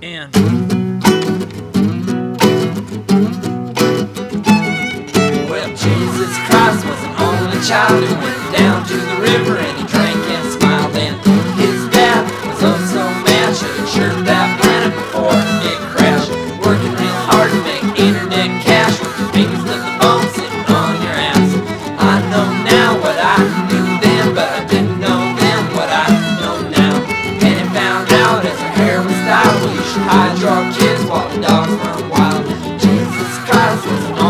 And well, Jesus Christ was an only child who went down to the river and he drank and smiled. And his dad was oh so mad, should have chirped that planet before it crashed. Working real hard to make internet cash with your fingers to the bone sitting on your ass. I know now what I knew then, but I didn't know then what I know now. And it found out as her hair was styled, well, you should hide your kids while the dogs run wild. Jesus Christ was an